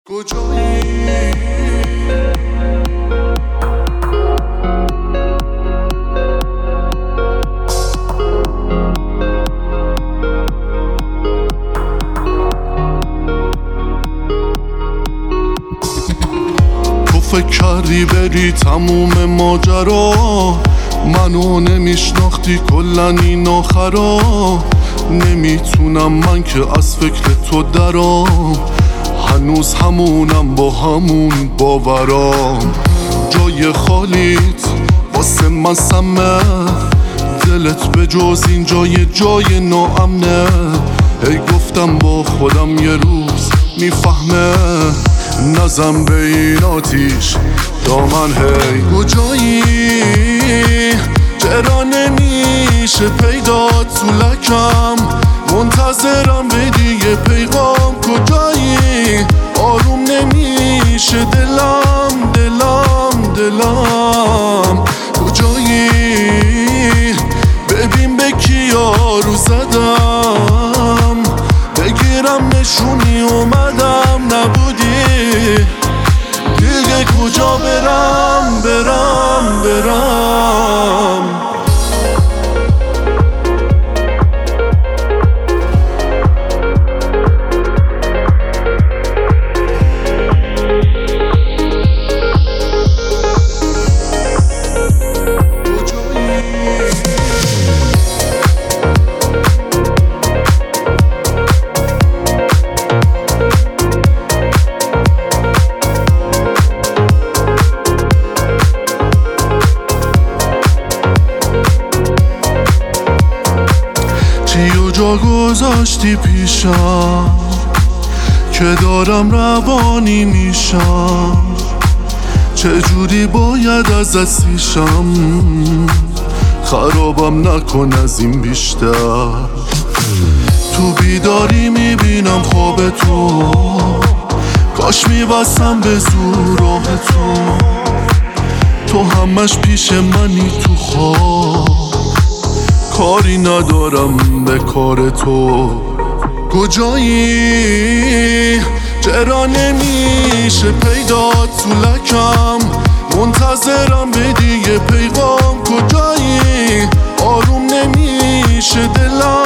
کجایی؟ تو فکر کردی بری تموم ماجرا، منو نمیشناختی کلن این آخرا. نمیتونم من که از فکر تو درام، هنوز همونم با همون باورام. جای خالیت واسه من سمه، دلت به جز این جای ناامنه. ای گفتم با خودم یه روز میفهمه، نزن به این آتیش دامن. هی کجایی؟ چرا نمیشه پیدا تو لکم؟ منتظرم بدی یه پیغام. کجایی؟ آروم نمیشه دلم کجایی؟ ببین به کیا رو زدم، بگیرم نشونی اومدم نبودی دیگه. کجا برم؟ چیو جا گذاشتی پیشم که دارم روانی میشم؟ چجوری باید ازت سیشم؟ خرابم نکن از این بیشتر. تو بیداری میبینم خواب تو، کاش میبستم به زور راه تو همش پیش منی تو خواب، کاری ندارم به کار تو. کجایی؟ چرا نمیشه پیدا تو لکم؟ منتظرم بدی یه پیغام. کجایی؟ آروم نمیشه دلم